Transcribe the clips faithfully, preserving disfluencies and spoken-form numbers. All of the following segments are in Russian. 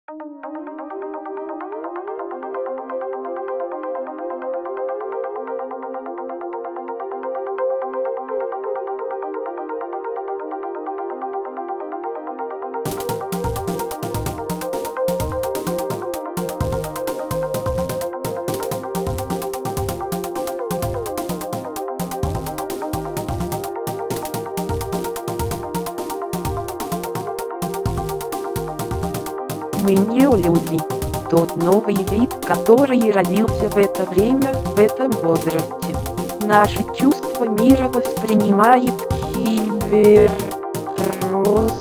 Мы не люди. Тот новый вид, который родился в это время, в этом возрасте. Наши чувства мира воспринимает киберпространство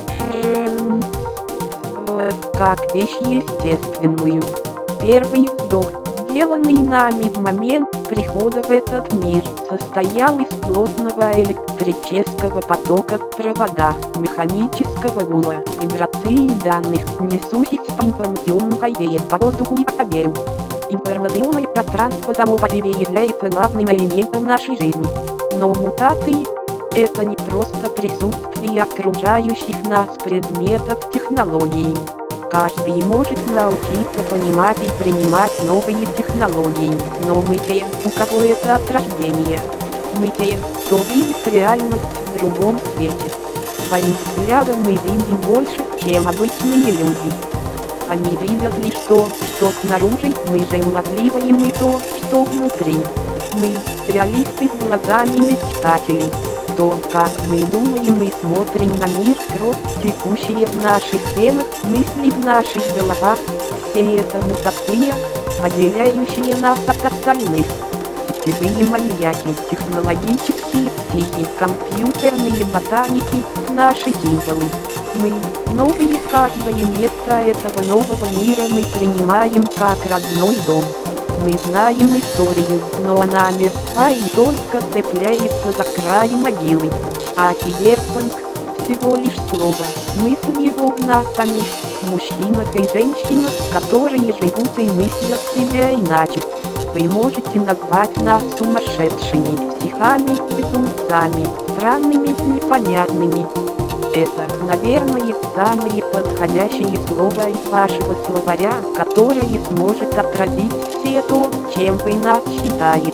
как вещь естественную. Первый вдох, сделанный нами в момент прихода в этот мир, состоял из плотного электрического потока в проводах, механического гула, вибрации данных, несущихся информационной по воздуху и объем. Информационное пространство само по себе является главным элементом нашей жизни. Но мутации — это не просто присутствие окружающих нас предметов технологий. Каждый может научиться понимать и принимать новые технологии, но мы те, у кого это от рождения. Мы те, кто видит реальность в другом свете. Своим взглядом мы видим больше, чем обычные люди. Они видят лишь то, что снаружи, мы же улавливаем и то, что внутри. Мы — реалисты с глазами мечтателей. То, как мы думаем и смотрим на мир, кровь, текущие в наших телах, мысли в наших головах, все это мутации, отделяющие нас от остальных. Сетевые маньяки, технологические психи, компьютерные ботаники, наши символы. Мы, новые каждое место этого нового мира мы принимаем как родной дом. Мы знаем историю, но она мертва и только цепляется за край могилы. А киберпанк — всего лишь слово, мысль его в нас самих, мужчинах и женщинах, которые живут и мыслят себя иначе. Вы можете назвать нас сумасшедшими, психами, безумцами, странными, непонятными. Это, наверное, самые подходящие слова из вашего словаря, которое сможет отразить все то, чем вы нас считаете.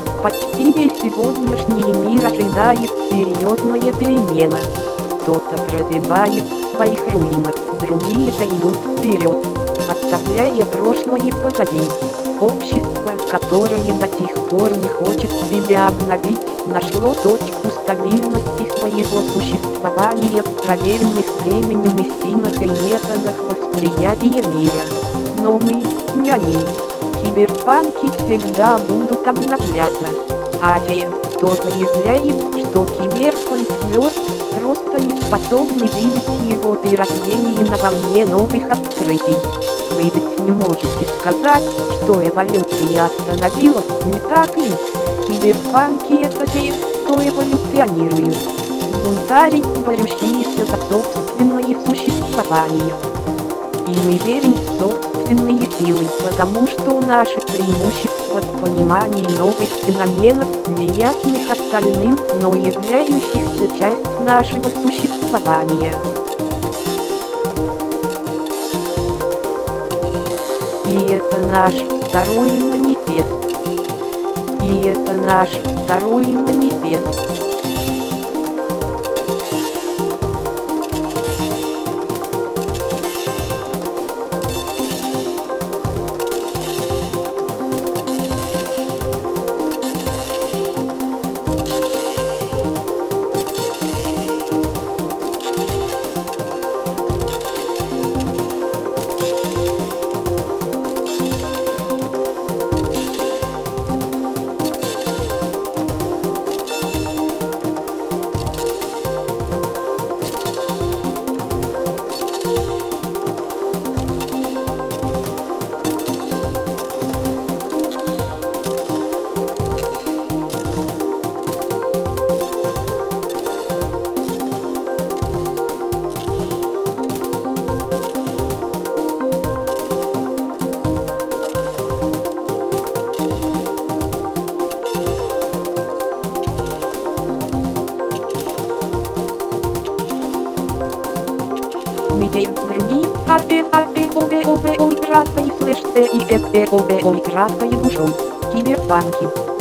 Почти весь сегодняшний мир ожидает серьезная перемена. Кто-то прозябает в своих руинах, другие же идут вперед, оставляя прошлое позади. Общество, которое до сих пор не хочет себя обновить, нашло точку стабильности своего существования в проверенных временем истинах и методах восприятия мира. Но мы не они. Киберпанки всегда будут обновляться. А те, кто заявляет, что киберпанк мертв, просто не способны видеть его перерождение на волне новых открытий. Вы ведь не можете сказать, что эволюция остановилась, не так ли? Киберпанки — это те, кто эволюционирует. Бунтари, борющиеся за собственное существование. И мы верим в собственные силы, потому что наше преимущество в понимании новых феноменов, неясных остальным, но являющихся частью нашего существования. И это наш второй манифест. И это наш второй манифест. ой, краткой слышь, ты и это ой, краткой душой. Киберпанки.